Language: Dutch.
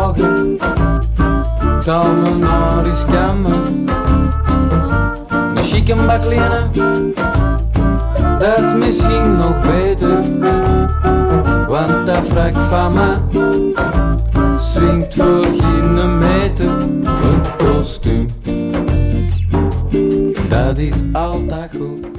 vragen. Ik zal me naar die scannen. Een chique baklinen, dat is misschien nog beter. Want dat wrak van me swingt voor geen meter. Een kostuum, dat is altijd goed.